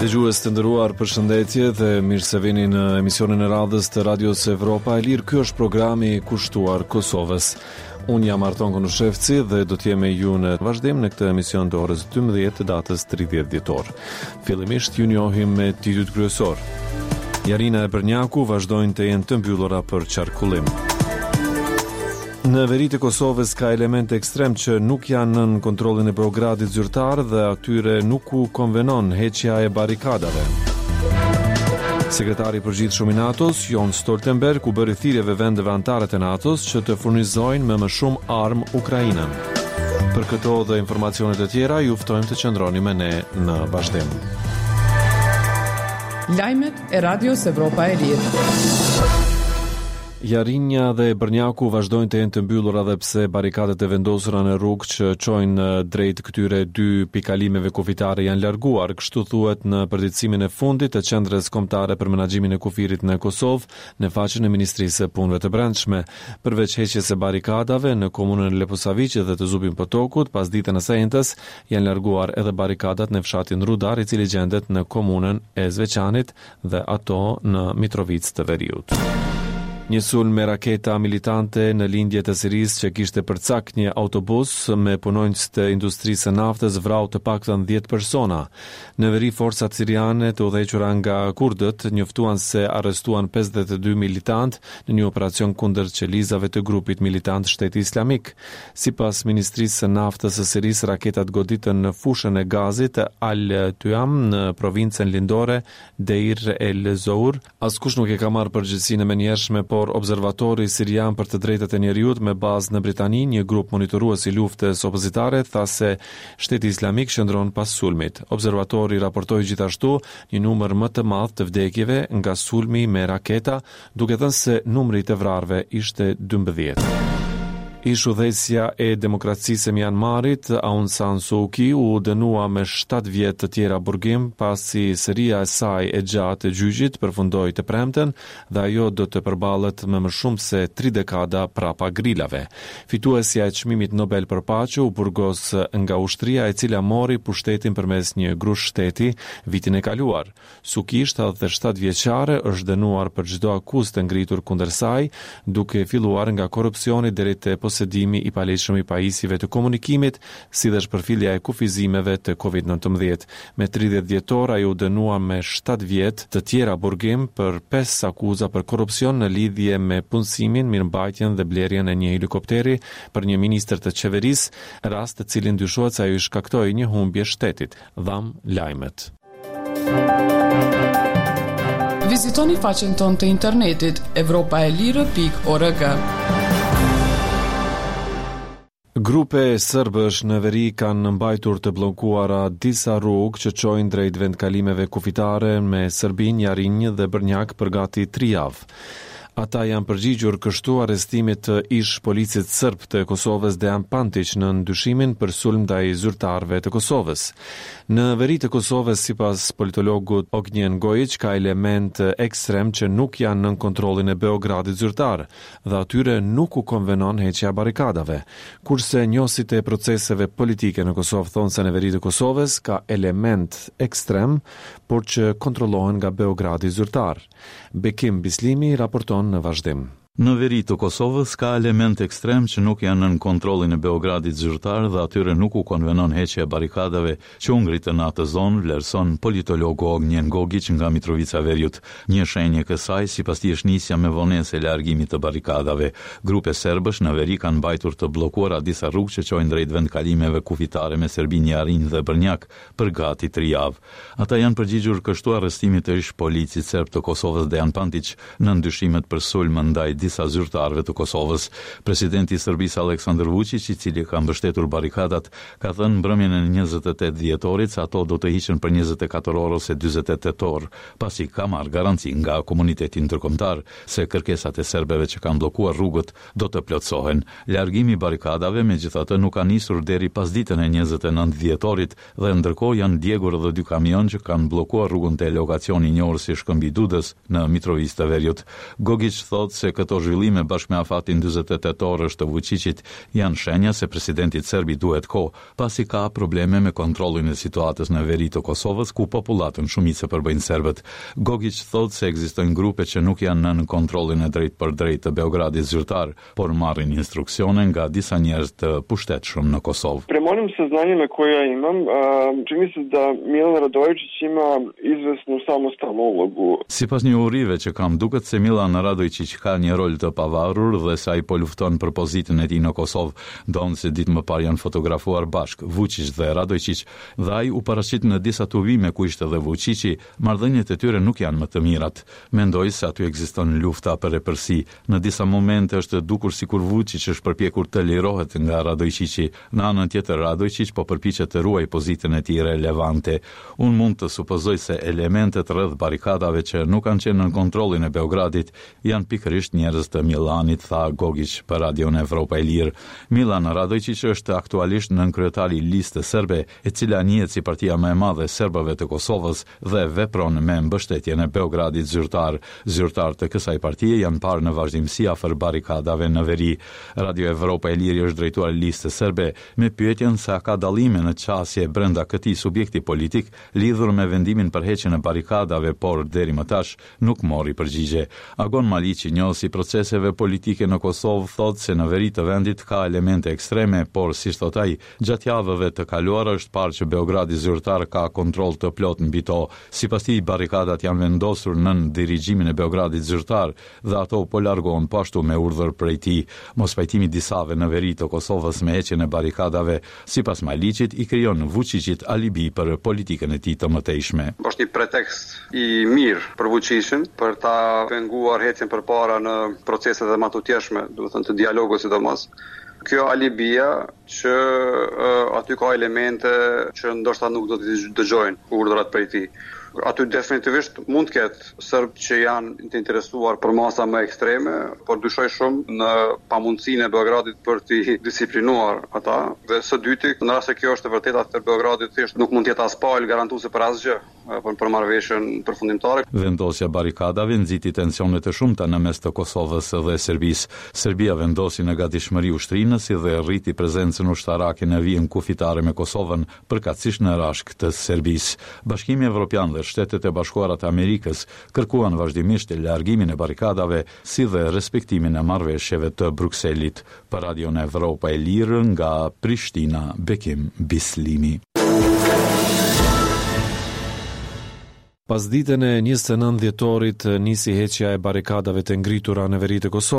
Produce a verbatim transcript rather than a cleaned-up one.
Dëgjues të nderuar, përshëndetje dhe mirë se vini në emisionin e radhës të Radios Evropa e Lirë. Ky është programi i kushtuar Kosovës. Unë jam Arton Konushevci dhe do të jem me ju në vazhdim në këtë emision të orës dymbëdhjetë të datës tridhjetë dhjetor. Fillimisht ju njohim me titujt kryesor. Jarina e Brnjaku vazhdojnë të jenë të mbyllura për qarkullim. Në veri të Kosovës ka elemente ekstrem që nuk janë nën kontrollin e Beogradit zyrtar dhe atyre nuk u konvenon heqja e barikadave. Sekretari i përgjithshëm i NATO-s, Jens Stoltenberg, u bëri thirrjeve vendeve anëtare të NATO-s që të furnizojnë me më shumë armë Ukrainën. Për këto dhe informacione të tjera, ju ftojmë të qëndroni me ne në vazhdim. Lajmet e Radios Evropa e Lirë. Jarinja dhe Brnjaku vazhdojnë të jenë të mbyllur edhe pse barikadet e vendosura në rrugë që çojnë drejt këtyre dy pikalimeve kufitare janë larguar, kështu thuhet në përditësimin e fundit të Qendrës Kombëtare për Menaxhimin e Kufirit në Kosovë, në faqen e Ministrisë së Punëve të Brendshme. Përveç heqjes së barikadave në komunën e Leposaviqit dhe të Zubin Potokut, pas ditën e së njëjtës janë larguar edhe barikadat në fshatin Rudar, i cili gjendet në komunën e Zveçanit dhe ato në Mitrovicë të Veriut. Një sulm me raketa militante në lindje të Sirisë që kishte përcak një autobus me punonjës të industrisë së naftës vrau të paktën dhjetë persona. Në veri forcat siriane të udhëhequra nga kurdët njoftuan se arrestuan pesëdhjetë e dy militant në një operacion kundër qelizave të grupit militant Shteti Islamik. Sipas Ministrisë së Naftës së Sirisë, raketat goditën në fushën e gazit të Al-Tuam në provincën lindore Deir el-Zour. Askush nuk e ka marrë përgjegjësinë e menjëhershme, por observatori sirian për të drejtat e njerëzit me bazë në Britani, një grup monitorues i luftës opozitare, tha se Shteti Islamik shndron pas sulmit. Observatori raportoi gjithashtu një numër më të madh të vdekjeve nga sulmi me raketa, duke thënë se numri i të vrarëve ishte dymbëdhjetë. Ish udhëheqësja e demokracisë e Myanmarit, Aung San Suu Kyi, u dënua me shtatë vjet të tjera burgim pasi seria e saj e gjatë e gjyqit përfundoi të premten dhe ajo do të përballet me më shumë se tri dekada prapa grilave. Fituesja e çmimit Nobel për paqe u burgos nga ushtria e cila mori pushtetin përmes një grush shteti vitin e kaluar. Suu Kyi, shtatëdhjetë e shtatë vjeçare, është dënuar për çdo akuzë të ngritur kundër saj, duke filluar nga korrupsioni deri te posedimi i paleshëm i pajisjeve të komunikimit, si dhe shpërfillja e kufizimeve të kovid nëntëmbëdhjetë. Me tridhjetë dhjetor ai u dënua me shtatë vjet të tjera burgim për pesë akuza për korrupsion në lidhje me punësimin, mirëmbajtjen dhe blerjen e një helikopteri për një ministër të qeverisë, rast të cilin dyshohet se ai shkaktoi një humbje shtetit. Dham lajmet. Vizitoni faqen tonë të internetit evropaelire pikë org. Grupe serbësh në veri kanë mbajtur të bllokuara disa rrugë që çojnë drejt vendkalimeve kufitare me Serbinë, Jarinjë dhe Brnjak për gati tri javë. Ata janë përgjigjur kështu arrestimit të ish policit serb të Kosovës Dejan Pantić në ndyshimin për sulm ndaj zyrtarëve të Kosovës. Në veri të Kosovës, sipas politologut Ognjen Gojić, ka element ekstrem që nuk janë nën kontrollin e Beogradit zyrtar dhe atyre nuk u konvenon heqja e barikadave. Kurse njohësit e proceseve politike në Kosovë thonë se në veri të Kosovës ka element ekstrem, por që kontrollohen nga Beogradi zyrtar. Bekim Bislimi raporton në vazhdim. Në veri të Kosovës ka element ekstrem që nuk janë nën kontrollin e Beogradit zyrtar dhe atyre nuk u konvenon heqja e barikadave që u ngritën në atë zonë, vlerëson politologu Ognjen Gogić nga Mitrovica Veriut. Një shenjë kësaj sipas tij është nisja me vonesë e largimit të barikadave. Grupe serbësh në veri kanë mbajtur të bllokuara disa rrugë që çojnë drejt vendkalimeve kufitare me Serbinë, Jarinjë dhe Brnjak për gati tri javë. Ata janë përgjigjur kështu arrestimit të ish policit serb të Kosovës Dejan Pantić në ndyshimet për sulm ndaj disa zyrtarëve të Kosovës. Presidenti i Serbisë Aleksandar Vučić, i cili ka mbështetur barikadat, ka thënë mbrëmjen e njëzet e tetë dhjetorit se ato do të hiqen për njëzet e katër orë ose dyzet e tetë orë, pasi ka marrë garanci nga komuniteti ndërkombëtar se kërkesat e serbëve që kanë bllokuar rrugët do të plotësohen. Largimi i barikadave megjithatë nuk ka nisur deri pas ditën e njëzet e nëntë dhjetorit dhe ndërkohë janë djegur edhe dy kamion që kanë bllokuar rrugën te lokacioni i njohur si Shkëmbi Dudës në Mitrovicë të Veriut. Gogić thotë se këtë këto zhvillime bashkë me afatin njëzet e tetorësh të Vučićit janë shenja se presidentit serbi duhet kohë, pasi ka probleme me kontrollin e situatës në veri të Kosovës, ku popullatën shumicë përbëjnë serbët. Gogić thotë se ekzistojnë grupe që nuk janë në kontrollin e drejt për drejt të Beogradit zyrtar, por marrin instruksione nga disa njerëz të pushtetshëm në Kosovë. Prema onim saznanjima koja imam, čini se da Milan Radojičić ima izvesnu samostalnu ulogu. Sipas një urive që kam, duket se Milan Radojičić ka një rol të pavarur dhe se ai po lufton për pozitën e tij në Kosovë. Donë se ditë më parë janë fotografuar bashk Vučić dhe Radojičić, dhe ai u paraqit në disa tuvime ku ishte dhe Vučići, marrëdhëniet e tyre nuk janë më të mirat. Mendoj se aty ekziston lufta për epërsi. Në disa momente është dukur sikur Vučić është përpjekur të lirohet nga Radojičići. Në anën tjetër Radojičić po përpiqet të ruaj pozitën e tij relevante. Unë mund të supozoj se elementet rreth barikadave që nuk kanë qenë në kontrollin e Beogradit janë pikërisht njerëz të Milanit, tha Gogić për Radion Evropa e Lirë. Milan Radojičić është aktualisht nënkryetari i listës serbe, e cila njihet si partia më e madhe e serbëve të Kosovës dhe vepron me mbështetjen e Beogradit zyrtar. Zyrtar të kësaj partie janë parë në vazhdimsi afër barikadave në veri. Radio Evropa e Lirë është drejtuar listës serbe me pyetjen se a ka dallime në qasje brenda këtij subjekti politik lidhur me vendimin për heqjen e barikadave, por deri më tash nuk mori përgjigje. Agon Maliqi, njohës i proceseve politike në Kosovë, thotë se në veri të vendit ka elemente ekstreme, por si thot ai, gjatë javëve të kaluara është parë që Beogradi zyrtar ka kontroll të plot mbi to. Sipas tij, barikadat janë vendosur nën dirigjimin e Beogradit zyrtar dhe ato po largohen po ashtu me urdhër prej tij. Mospajtimi disave në veri të Kosovës me heqjen e barikadave, sipas Maliqit, i krijon Vučićit alibi për politikën e tij të mëtejshme. Është një pretekst i mirë për Vučićin për ta penguar hecjen përpara në proceset e më të tjeshme, do të thënë të dialogut sidomos. Kjo alibia që uh, aty ka elemente që ndoshta nuk do të dëgjojnë urdhrat prej tij. Aty definitivisht mund të ketë serb që janë të interesuar për masa më ekstreme, por dyshoj shumë në pamundësinë e Beogradit për t'i disiplinuar ata. Dhe së dyti, në rast se kjo është e vërtetë, atë Beogradit thjesht nuk mund të jetë as palë garantuese për asgjë për për marrëveshjen përfundimtare. Vendosja barikadave nxiti tensione të shumta në mes të Kosovës dhe Serbisë. Serbia vendosi në gatishmëri ushtrinës dhe rriti prezencën ushtarake në vijën kufitare me Kosovën, përkatësisht në rashk të Serbisë. Bashkimi Evropian dhe Shtetet e Bashkuara të Amerikës kërkuan vazhdimisht largimin e barikadave, si dhe respektimin e marrëveshjeve të Brukselit. Për Radion Evropa e Lirë nga Prishtina, Bekim Bislimi. Pas ditën e njëzet e nëntë dhjetorit nisi heqja e barikadave të ngritura në veri të Kosovës.